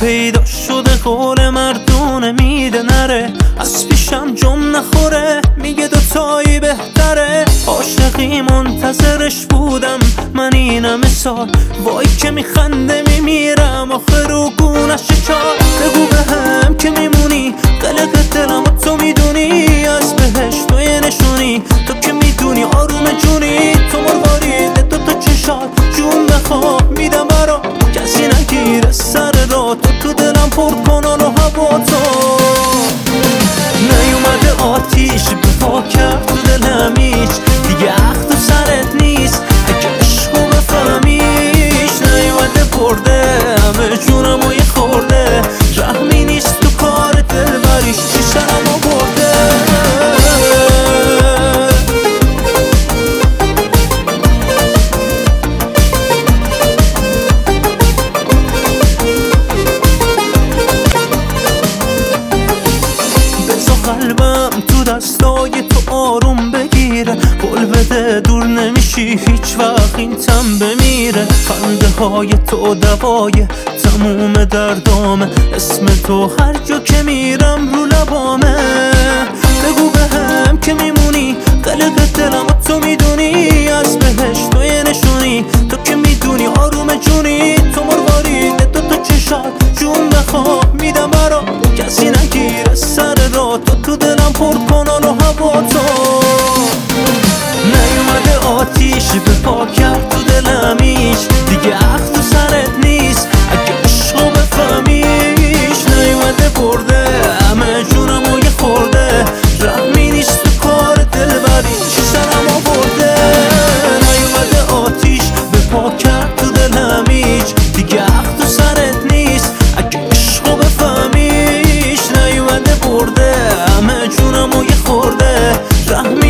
پیدا شده قول مردونه میده نره، از پیشم جم نخوره میگه دوتایی بهتره. عاشقی منتظرش بودم من اینم سال، وای که میخنده میمیرم آخه رو گونش چار. بگو بهم که میمونی قلق دلم و تو میدونی، از بهشت و یه نشونی تو که میدونی آروم جونی. تو مروارید دوتا چشات جون بخواب میدم برا، کسی نگیره سر را تو دلم پر کنان و هوا تو. نیومده آتیش به پا کرد تو دلم هیچ دیگه اخت و سرت نیست اگه عشقو بفهمیش. نیومده برده همه جونم و یه خورده، رحمی نیست تو کار دلبریش چی سرمو برده. قلبم تو دستای تو آروم بگیره، قول بده دور نمیشی هیچ وقت این تن بمیره. خنده های تو دوای تموم دردامه، اسم تو هر جا که میرم رو لبامه. بگو بهم که میمونی قلق دلم و تو میدونی، از بهشت و یه نشونی تو که میدونی آروم جونی. تو مروارید دوتا چشات جون بخواب میدم برا، کسی نگیره سر را تو دلم پر کنان و هوا تو. نیومده آتیش به پا کرد تو دلم هیچ دیگه اخت و سرت نیست اگه عشقو بفهمیش. نیومده برده همه جونم و یه خورده، رحمی نیست تو کار دلبری چی سرمو برده. نیومده آتیش به پا کرد تو دلم هیچ دیگه اخت و سرت نیست اگه عشقو بفهمیش. نیومده برده همه جونم و یه خورده، رحمی